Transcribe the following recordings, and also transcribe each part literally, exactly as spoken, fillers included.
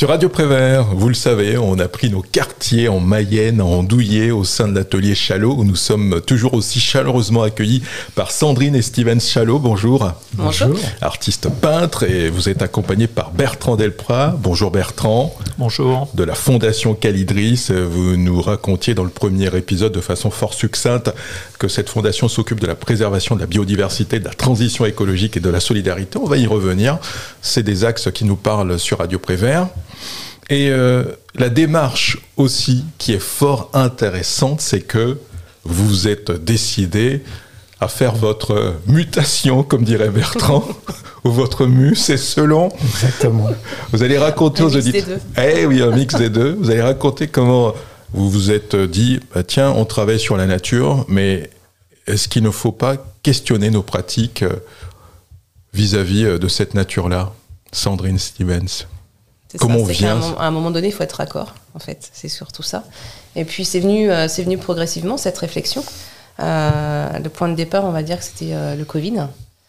Sur Radio Prévert, vous le savez, on a pris nos quartiers en Mayenne, en Andouillé, au sein de l'atelier Chalot, où nous sommes toujours aussi chaleureusement accueillis par Sandrine et Steven Chalot. Bonjour. Bonjour. Artiste peintre, et vous êtes accompagné par Bertrand Delprat. Bonjour Bertrand. Bonjour. De la Fondation Calidris. Vous nous racontiez dans le premier épisode de façon fort succincte que cette fondation s'occupe de la préservation de la biodiversité, de la transition écologique et de la solidarité. On va y revenir. C'est des axes qui nous parlent sur Radio Prévert. Et euh, la démarche aussi qui est fort intéressante, c'est que vous vous êtes décidé à faire votre mutation, comme dirait Bertrand, ou votre mue, c'est selon. Exactement. Vous allez raconter un aux auditeurs. Eh oui, un mix des deux. Vous allez raconter comment vous vous êtes dit, bah, tiens, on travaille sur la nature, mais est-ce qu'il ne faut pas questionner nos pratiques vis-à-vis de cette nature-là? Sandrine Stevens. C'est Comment ça, on c'est vient qu'à un, à un moment donné, il faut être raccord, en fait. C'est surtout ça. Et puis, c'est venu, euh, c'est venu progressivement, cette réflexion. Euh, le point de départ, on va dire que c'était euh, le Covid.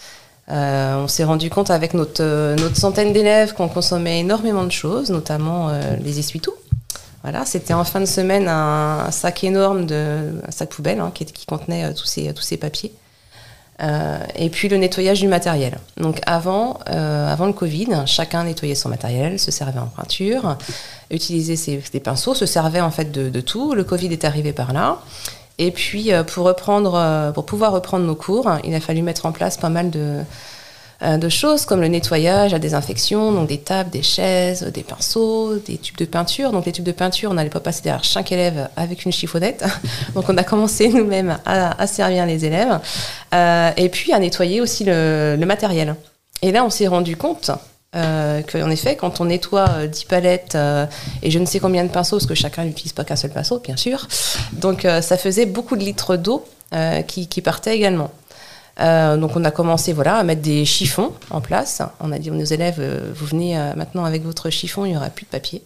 Euh, on s'est rendu compte avec notre, euh, notre centaine d'élèves qu'on consommait énormément de choses, notamment euh, les essuie-tout. Voilà, c'était en fin de semaine un, un sac énorme, de, un sac poubelle hein, qui, qui contenait euh, tous, ces, tous ces papiers. Euh, et puis le nettoyage du matériel. Donc avant, euh, avant le Covid, chacun nettoyait son matériel, se servait en peinture, utilisait ses, ses pinceaux, se servait en fait de, de tout. Le Covid est arrivé par là. Et puis euh, pour reprendre, euh, pour pouvoir reprendre nos cours, il a fallu mettre en place pas mal de, euh, de choses comme le nettoyage, la désinfection, donc des tables, des chaises, des pinceaux, des tubes de peinture. Donc les tubes de peinture, on n'allait pas passer derrière chaque élève avec une chiffonnette. Donc on a commencé nous-mêmes à, à servir les élèves. Euh, et puis à nettoyer aussi le, le matériel. Et là, on s'est rendu compte euh, qu'en effet, quand on nettoie euh, dix palettes euh, et je ne sais combien de pinceaux, parce que chacun n'utilise pas qu'un seul pinceau, bien sûr, donc euh, ça faisait beaucoup de litres d'eau euh, qui, qui partaient également. Euh, donc on a commencé voilà, à mettre des chiffons en place. On a dit aux élèves, euh, vous venez euh, maintenant avec votre chiffon, il n'y aura plus de papier.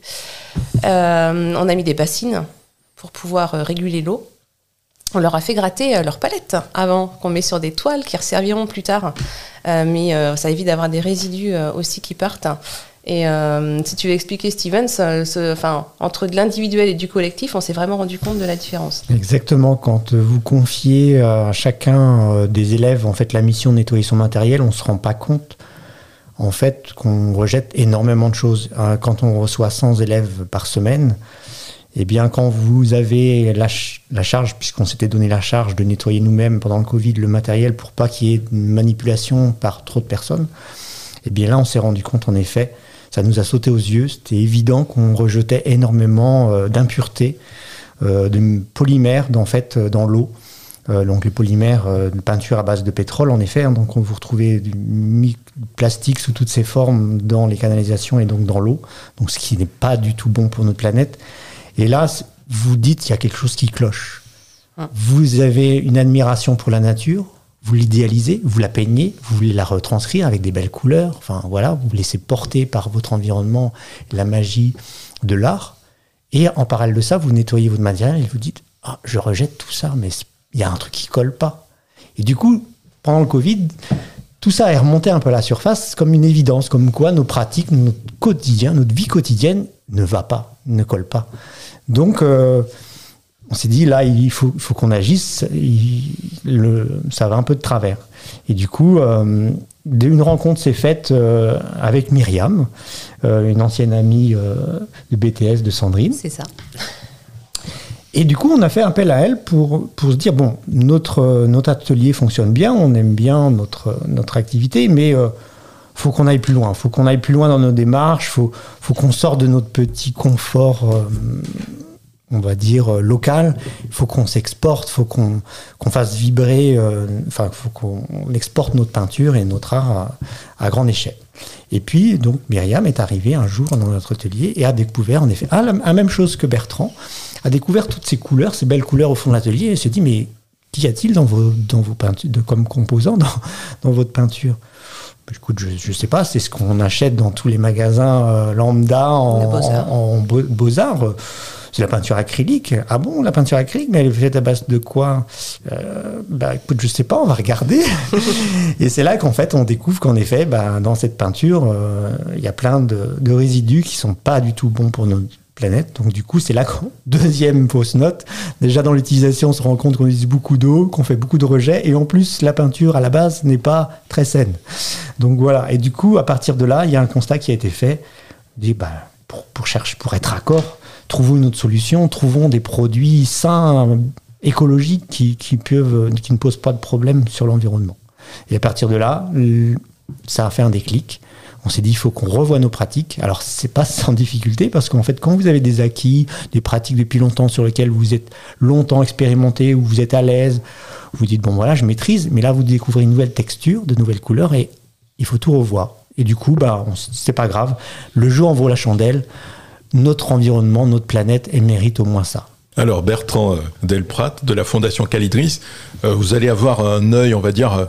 Euh, on a mis des bassines pour pouvoir euh, réguler l'eau. On leur a fait gratter euh, leurs palettes avant, qu'on met sur des toiles qui resserviront plus tard. Euh, mais euh, ça évite d'avoir des résidus euh, aussi qui partent. Et euh, si tu veux expliquer, Steven, ce, ce, enfin, entre de l'individuel et du collectif, on s'est vraiment rendu compte de la différence. Exactement. Quand vous confiez à chacun des élèves en fait, la mission de nettoyer son matériel, on ne se rend pas compte en fait, qu'on rejette énormément de choses. Quand on reçoit cent élèves par semaine, eh bien, quand vous avez la, ch- la charge, puisqu'on s'était donné la charge de nettoyer nous-mêmes pendant le Covid le matériel pour pas qu'il y ait une manipulation par trop de personnes, eh bien là, on s'est rendu compte, en effet, ça nous a sauté aux yeux. C'était évident qu'on rejetait énormément euh, d'impuretés, euh, de polymères en fait, euh, dans l'eau. Euh, donc les polymères euh, de peinture à base de pétrole, en effet. Hein, donc on vous retrouvez du mi- plastique sous toutes ses formes dans les canalisations et donc dans l'eau. Donc ce qui n'est pas du tout bon pour notre planète. Et là, vous dites qu'il y a quelque chose qui cloche. Hum. Vous avez une admiration pour la nature. Vous l'idéalisez, vous la peignez, vous voulez la retranscrire avec des belles couleurs. Enfin, voilà, vous vous laissez porter par votre environnement, la magie de l'art. Et en parallèle de ça, vous nettoyez votre matériel et vous dites ah, je rejette tout ça, mais il y a un truc qui colle pas. Et du coup, pendant le Covid, tout ça est remonté un peu à la surface comme une évidence, comme quoi nos pratiques, notre quotidien, notre vie quotidienne ne va pas, ne colle pas. Donc, euh, on s'est dit, là, il faut, il faut qu'on agisse, il, le, ça va un peu de travers. Et du coup, euh, une rencontre s'est faite euh, avec Myriam, euh, une ancienne amie euh, de B T S de Sandrine. C'est ça. Et du coup, on a fait appel à elle pour, pour se dire, bon, notre, notre atelier fonctionne bien, on aime bien notre, notre activité, mais il euh, faut qu'on aille plus loin. Il faut qu'on aille plus loin dans nos démarches, il faut, faut qu'on sorte de notre petit confort euh, on va dire, euh, local. Il faut qu'on s'exporte, il faut qu'on, qu'on fasse vibrer, euh, enfin, il faut qu'on exporte notre peinture et notre art à, à grande échelle. Et puis, donc, Myriam est arrivée un jour dans notre atelier et a découvert, en effet, ah, la, la même chose que Bertrand, a découvert toutes ces couleurs, ces belles couleurs au fond de l'atelier et s'est dit, mais qu'y a-t-il dans vos, dans vos peintures, de, comme composant dans, dans votre peinture ? Écoute, je ne sais pas, c'est ce qu'on achète dans tous les magasins euh, lambda en, Beaux-Arts. en, en beaux-arts. c'est la peinture acrylique. Ah bon, la peinture acrylique, mais elle est faite à base de quoi ? euh, Bah écoute, je sais pas, on va regarder. Et c'est là qu'en fait, on découvre qu'en effet, bah, dans cette peinture, il euh, y a plein de, de résidus qui sont pas du tout bons pour notre planète. Donc du coup, c'est là qu'on... Deuxième fausse note. Déjà dans l'utilisation, on se rend compte qu'on utilise beaucoup d'eau, qu'on fait beaucoup de rejets. Et en plus, la peinture, à la base, n'est pas très saine. Donc voilà. Et du coup, à partir de là, il y a un constat qui a été fait. On dit, bah, pour, pour, chercher, pour être raccord, trouvons une autre solution. Trouvons des produits sains, écologiques, qui, qui, peuvent, qui ne posent pas de problème sur l'environnement. Et à partir de là, ça a fait un déclic. On s'est dit, il faut qu'on revoie nos pratiques. Alors, c'est pas sans difficulté, parce qu'en fait, quand vous avez des acquis, des pratiques depuis longtemps sur lesquelles vous êtes longtemps expérimenté, où vous êtes à l'aise, vous dites, bon, voilà, je maîtrise, mais là, vous découvrez une nouvelle texture, de nouvelles couleurs, et il faut tout revoir. Et du coup, bah, on, c'est pas grave. Le jeu en vaut la chandelle. Notre environnement, notre planète, elle mérite au moins ça. Alors Bertrand Delprat de la Fondation Calidris, vous allez avoir un œil, on va dire,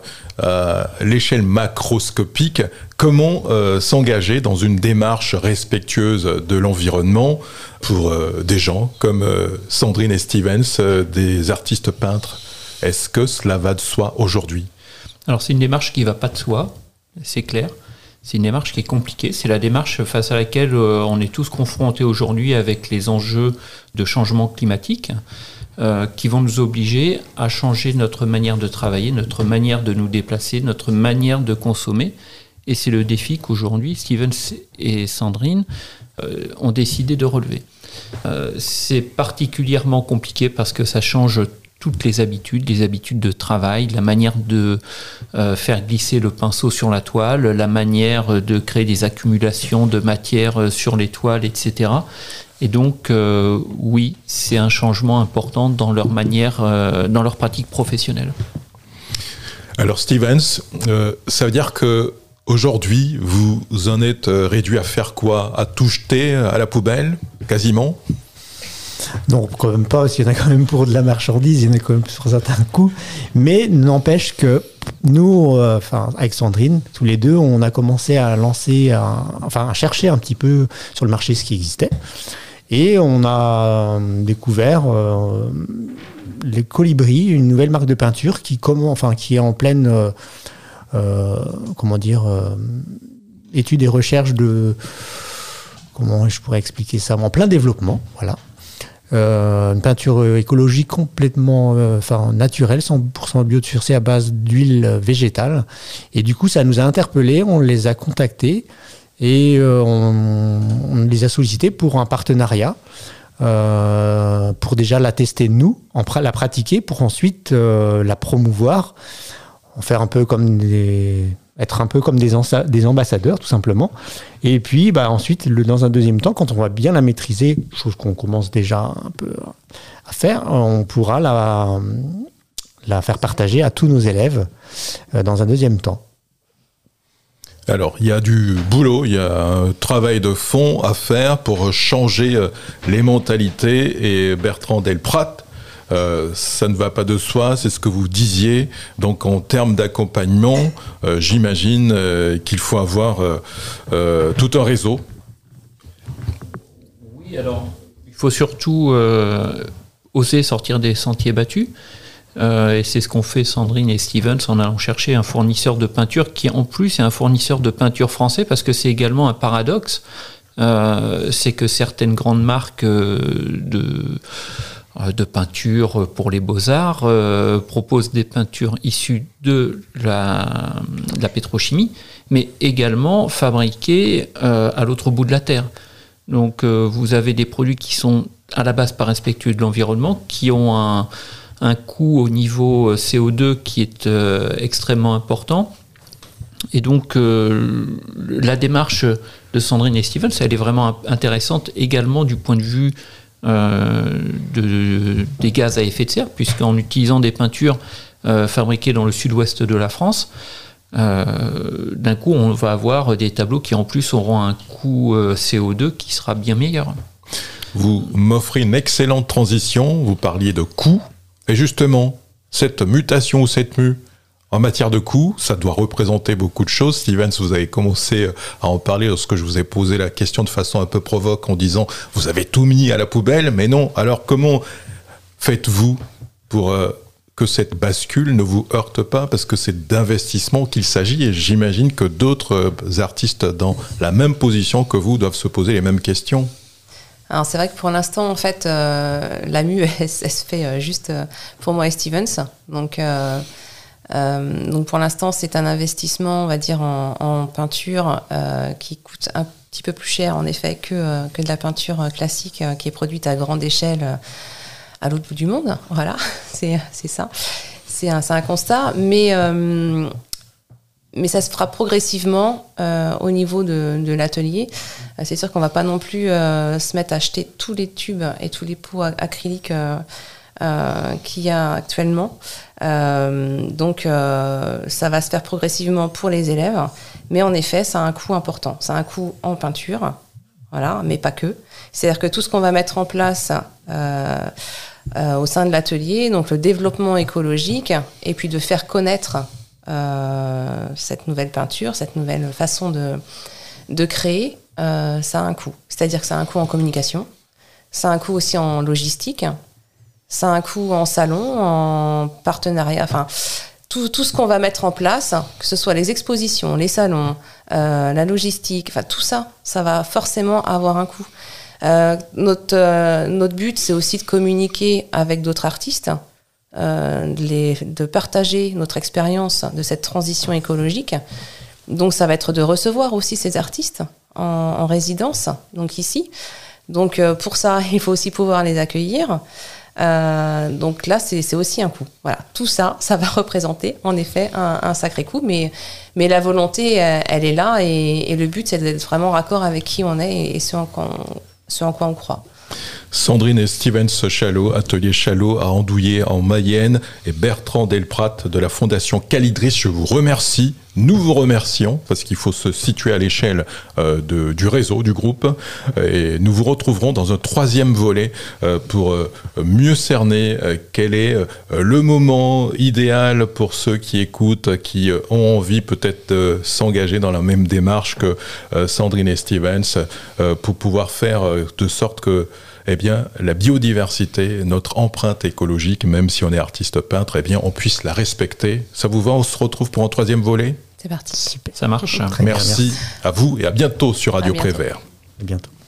à l'échelle macroscopique. Comment euh, s'engager dans une démarche respectueuse de l'environnement pour euh, des gens comme euh, Sandrine et Stevens, euh, des artistes peintres? Est-ce que cela va de soi aujourd'hui? Alors c'est une démarche qui ne va pas de soi, c'est clair. C'est une démarche qui est compliquée. C'est la démarche face à laquelle euh, on est tous confrontés aujourd'hui avec les enjeux de changement climatique euh, qui vont nous obliger à changer notre manière de travailler, notre manière de nous déplacer, notre manière de consommer. Et c'est le défi qu'aujourd'hui Stevens et Sandrine euh, ont décidé de relever. Euh, c'est particulièrement compliqué parce que ça change toutes les habitudes, les habitudes de travail, la manière de euh, faire glisser le pinceau sur la toile, la manière de créer des accumulations de matière sur les toiles, et cetera. Et donc, euh, oui, c'est un changement important dans leur manière, euh, dans leur pratique professionnelle. Alors Stevens, euh, ça veut dire que aujourd'hui, vous en êtes réduit à faire quoi? À tout jeter à la poubelle, quasiment? Non, quand même pas, parce qu'il y en a quand même pour de la marchandise, il y en a quand même sur certains coups. Mais n'empêche que nous, euh, enfin, avec Sandrine, tous les deux, on a commencé à lancer, un, enfin, à chercher un petit peu sur le marché ce qui existait. Et on a découvert euh, les Colibris, une nouvelle marque de peinture qui, comment, enfin, qui est en pleine, euh, euh, comment dire, euh, étude et recherche de, comment je pourrais expliquer ça, en plein développement, voilà. Euh, une peinture écologique complètement euh, enfin, naturelle, cent pour cent biosourcée à base d'huile végétale. Et du coup, ça nous a interpellés, on les a contactés et euh, on, on les a sollicités pour un partenariat, euh, pour déjà la tester nous, en pra- la pratiquer, pour ensuite euh, la promouvoir, en faire un peu comme des... être un peu comme des, ansa- des ambassadeurs, tout simplement. Et puis, bah, ensuite, le, dans un deuxième temps, quand on va bien la maîtriser, chose qu'on commence déjà un peu à faire, on pourra la, la faire partager à tous nos élèves euh, dans un deuxième temps. Alors, il y a du boulot, il y a un travail de fond à faire pour changer les mentalités. Et Bertrand Delprat, Euh, ça ne va pas de soi, c'est ce que vous disiez. Donc en termes d'accompagnement, euh, j'imagine euh, qu'il faut avoir euh, euh, tout un réseau. Oui, alors il faut surtout euh, oser sortir des sentiers battus. Euh, et c'est ce qu'ont fait Sandrine et Stevens en allant chercher un fournisseur de peinture qui en plus est un fournisseur de peinture français, parce que c'est également un paradoxe. Euh, c'est que certaines grandes marques euh, de... de peinture pour les beaux-arts, euh, propose des peintures issues de la, de la pétrochimie, mais également fabriquées euh, à l'autre bout de la Terre. Donc euh, vous avez des produits qui sont à la base pas respectueux de l'environnement, qui ont un, un coût au niveau C O deux qui est euh, extrêmement important. Et donc euh, la démarche de Sandrine et Stevens, elle est vraiment intéressante également du point de vue Euh, de, des gaz à effet de serre, puisqu'en utilisant des peintures euh, fabriquées dans le sud-ouest de la France, euh, d'un coup on va avoir des tableaux qui en plus auront un coût euh, C O deux qui sera bien meilleur. Vous m'offrez une excellente transition, vous parliez de coût, et justement, cette mutation ou cette mue En matière de coûts, ça doit représenter beaucoup de choses. Stevens, vous avez commencé à en parler lorsque je vous ai posé la question de façon un peu provoque en disant « vous avez tout mis à la poubelle », mais non. Alors comment faites-vous pour euh, que cette bascule ne vous heurte pas, parce que c'est d'investissement qu'il s'agit, et j'imagine que d'autres euh, artistes dans la même position que vous doivent se poser les mêmes questions. Alors c'est vrai que pour l'instant, en fait, euh, la mue, elle, elle se fait euh, juste euh, pour moi et Stevens. Donc, euh, euh, donc pour l'instant, c'est un investissement, on va dire, en, en peinture euh, qui coûte un petit peu plus cher, en effet, que, euh, que de la peinture classique euh, qui est produite à grande échelle euh, à l'autre bout du monde. Voilà, c'est, c'est ça. C'est un, c'est un constat. Mais... Euh, Mais ça se fera progressivement euh, au niveau de, de l'atelier. Euh, c'est sûr qu'on ne va pas non plus euh, se mettre à acheter tous les tubes et tous les pots acryliques euh, euh, qu'il y a actuellement. Euh, donc euh, ça va se faire progressivement pour les élèves. Mais en effet, ça a un coût important. Ça a un coût en peinture, voilà, mais pas que. C'est-à-dire que tout ce qu'on va mettre en place euh, euh, au sein de l'atelier, donc le développement écologique, et puis de faire connaître Euh, cette nouvelle peinture, cette nouvelle façon de, de créer, euh, ça a un coût. C'est-à-dire que ça a un coût en communication, ça a un coût aussi en logistique, ça a un coût en salon, en partenariat, enfin, tout, tout ce qu'on va mettre en place, que ce soit les expositions, les salons, euh, la logistique, enfin tout ça, ça va forcément avoir un coût. Euh, notre, euh, notre but, c'est aussi de communiquer avec d'autres artistes, Euh, de, les, de partager notre expérience de cette transition écologique. Donc ça va être de recevoir aussi ces artistes en, en résidence, donc ici. Donc euh, pour ça, il faut aussi pouvoir les accueillir. Euh, donc là, c'est, c'est aussi un coût. Voilà, tout ça, ça va représenter en effet un, un sacré coût, mais, mais la volonté, elle, elle est là, et, et le but, c'est d'être vraiment raccord avec qui on est et, et ce en quoi on, ce en quoi on croit. Sandrine et Stevens Chalot, atelier Chalot à Andouillé en Mayenne, et Bertrand Delprat de la Fondation Calidris. Je vous remercie, nous vous remercions, parce qu'il faut se situer à l'échelle euh, de, du réseau, du groupe, et nous vous retrouverons dans un troisième volet euh, pour euh, mieux cerner euh, quel est euh, le moment idéal pour ceux qui écoutent, qui euh, ont envie peut-être de s'engager dans la même démarche que euh, Sandrine et Stevens, euh, pour pouvoir faire euh, de sorte que eh bien, la biodiversité, notre empreinte écologique, même si on est artiste peintre, eh bien, on puisse la respecter. Ça vous va? On se retrouve pour un troisième volet? C'est parti. Ça marche. Merci à vous et à bientôt sur Radio Prévert. À bientôt.